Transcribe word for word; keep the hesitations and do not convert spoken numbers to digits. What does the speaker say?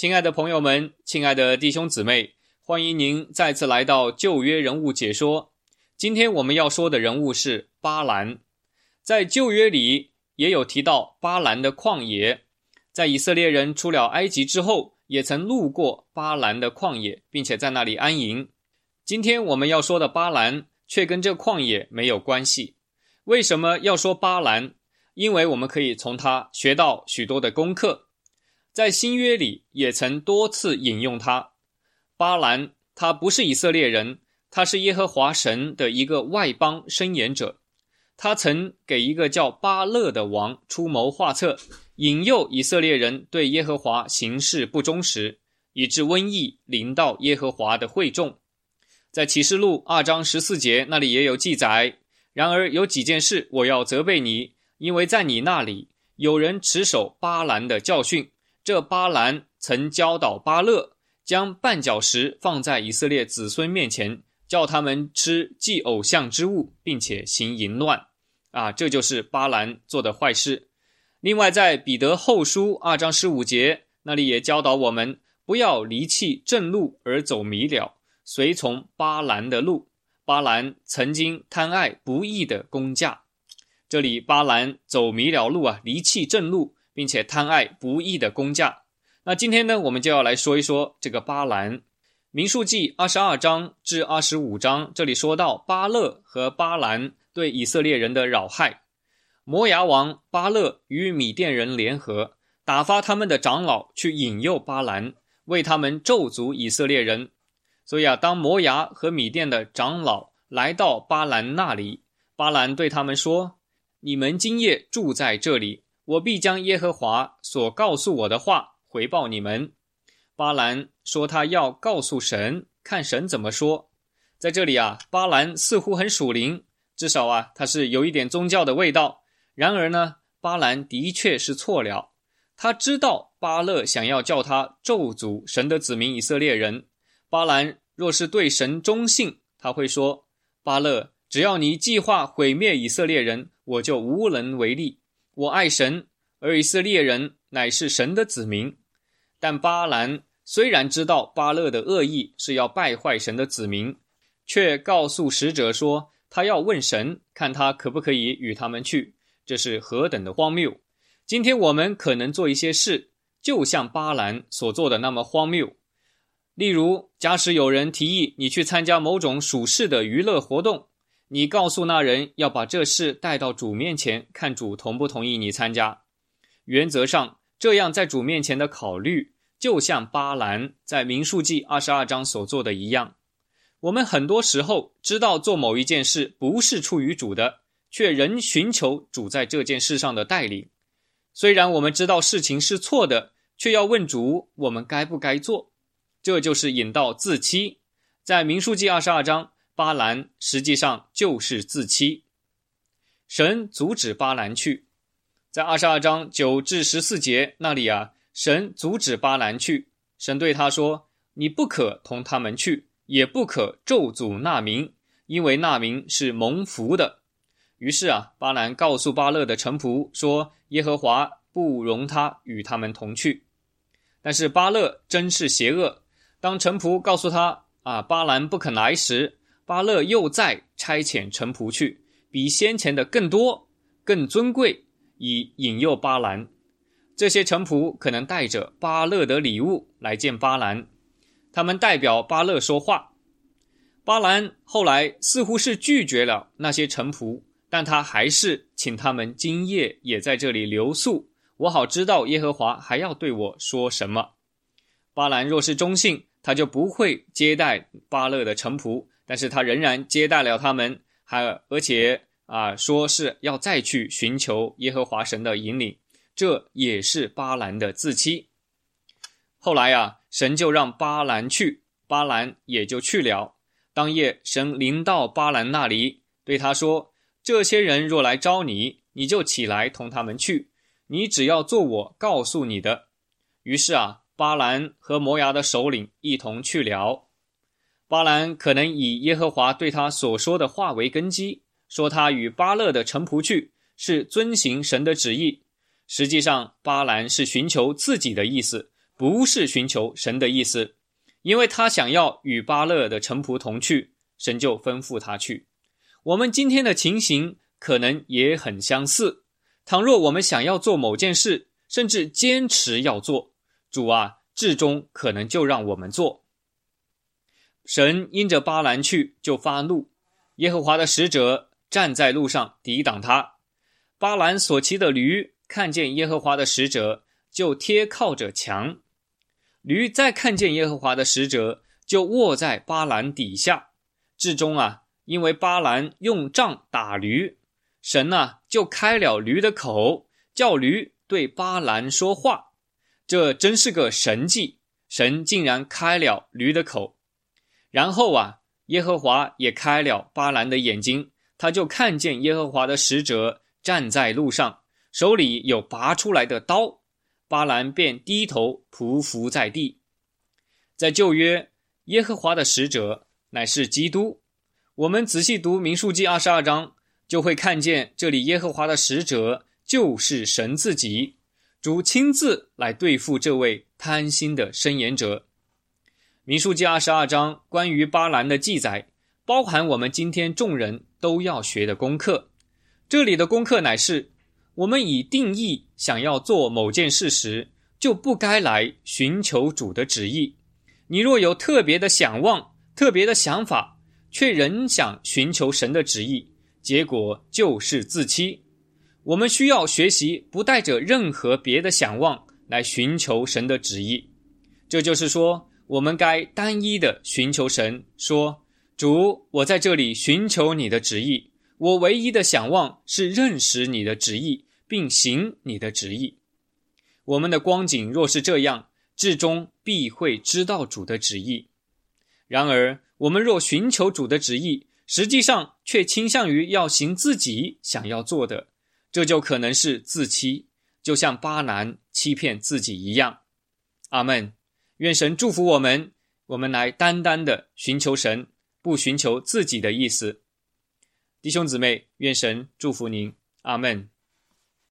亲爱的朋友们，亲爱的弟兄姊妹，欢迎您再次来到旧约人物解说。今天我们要说的人物是巴兰。在旧约里也有提到巴兰的旷野，在以色列人出了埃及之后，也曾路过巴兰的旷野，并且在那里安营。今天我们要说的巴兰却跟这旷野没有关系。为什么要说巴兰？因为我们可以从他学到许多的功课。在新约里也曾多次引用他。巴兰他不是以色列人，他是耶和华神的一个外邦申言者。他曾给一个叫巴勒的王出谋划策，引诱以色列人对耶和华行事不忠实，以致瘟疫临到耶和华的会众。在启示录二章十四节那里也有记载，然而有几件事我要责备你，因为在你那里有人持守巴兰的教训。这巴兰曾教导巴勒，将绊脚石放在以色列子孙面前，叫他们吃祭偶像之物，并且行淫乱。啊，这就是巴兰做的坏事。另外在彼得后书二章十五节那里也教导我们，不要离弃正路而走迷了，随从巴兰的路。巴兰曾经贪爱不义的工价。这里巴兰走迷了路啊，离弃正路，并且贪爱不义的工价。那今天呢，我们就要来说一说这个巴兰。民数记二十二章至二十五章，这里说到巴勒和巴兰对以色列人的扰害。摩押王巴勒与米甸人联合，打发他们的长老去引诱巴兰，为他们咒诅以色列人。所以啊，当摩押和米甸的长老来到巴兰那里，巴兰对他们说，你们今夜住在这里，我必将耶和华所告诉我的话回报你们。巴兰说他要告诉神，看神怎么说。在这里啊，巴兰似乎很属灵，至少啊，他是有一点宗教的味道。然而呢，巴兰的确是错了。他知道巴勒想要叫他咒诅神的子民以色列人。巴兰若是对神忠信，他会说，巴勒，只要你计划毁灭以色列人，我就无能为力。我爱神，而以色列人乃是神的子民。但巴兰虽然知道巴勒的恶意是要败坏神的子民，却告诉使者说，他要问神，看他可不可以与他们去。这是何等的荒谬！今天我们可能做一些事，就像巴兰所做的那么荒谬。例如，假使有人提议你去参加某种属世的娱乐活动，你告诉那人要把这事带到主面前，看主同不同意你参加。原则上，这样在主面前的考虑，就像巴兰在民数记二十二章所做的一样。我们很多时候知道做某一件事不是出于主的，却仍寻求主在这件事上的带领。虽然我们知道事情是错的，却要问主我们该不该做。这就是引到自欺。在民数记二十二章，巴兰实际上就是自欺。神阻止巴兰去。在二十二章九至十四节那里啊，神阻止巴兰去。神对他说，你不可同他们去，也不可咒诅那民，因为那民是蒙福的。于是啊，巴兰告诉巴勒的臣仆说，耶和华不容他与他们同去。但是巴勒真是邪恶，当臣仆告诉他啊，巴兰不肯来时，巴勒又再差遣臣仆去，比先前的更多更尊贵，以引诱巴兰。这些臣仆可能带着巴勒的礼物来见巴兰，他们代表巴勒说话。巴兰后来似乎是拒绝了那些臣仆，但他还是请他们今夜也在这里留宿，我好知道耶和华还要对我说什么。巴兰若是忠信，他就不会接待巴勒的臣仆，但是他仍然接待了他们，还而且啊说是要再去寻求耶和华神的引领，这也是巴兰的自欺。后来啊，神就让巴兰去，巴兰也就去了。当夜神临到巴兰那里，对他说，这些人若来招你，你就起来同他们去，你只要做我告诉你的。于是啊，巴兰和摩押的首领一同去了。巴兰可能以耶和华对他所说的话为根基，说他与巴勒的臣仆去是遵行神的旨意。实际上巴兰是寻求自己的意思， 不是寻求神的意思，因为他想要与巴勒的臣仆同去，神就吩咐他去。我们今天的情形可能也很相似，倘若我们想要做某件事，甚至坚持要做，主啊，至终可能就让我们做。神因着巴兰去就发怒，耶和华的使者站在路上抵挡他。巴兰所骑的驴看见耶和华的使者，就贴靠着墙。驴再看见耶和华的使者，就卧在巴兰底下。至终啊，因为巴兰用杖打驴，神啊就开了驴的口，叫驴对巴兰说话。这真是个神迹，神竟然开了驴的口。然后啊，耶和华也开了巴兰的眼睛，他就看见耶和华的使者站在路上，手里有拔出来的刀。巴兰便低头匍匐在地。在旧约，耶和华的使者乃是基督。我们仔细读民数记二十二章，就会看见这里耶和华的使者就是神自己，主亲自来对付这位贪心的申言者。民数记二十二章关于巴兰的记载，包含我们今天众人都要学的功课。这里的功课乃是，我们以定义想要做某件事时，就不该来寻求主的旨意。你若有特别的想望、特别的想法，却仍想寻求神的旨意，结果就是自欺。我们需要学习不带着任何别的想望来寻求神的旨意。这就是说，我们该单一的寻求神，说，主，我在这里寻求你的旨意，我唯一的想望是认识你的旨意，并行你的旨意。我们的光景若是这样，至终必会知道主的旨意。然而，我们若寻求主的旨意，实际上却倾向于要行自己想要做的，这就可能是自欺，就像巴兰欺骗自己一样。阿们。愿神祝福我们，我们来单单的寻求神，不寻求自己的意思。弟兄姊妹，愿神祝福您。阿们。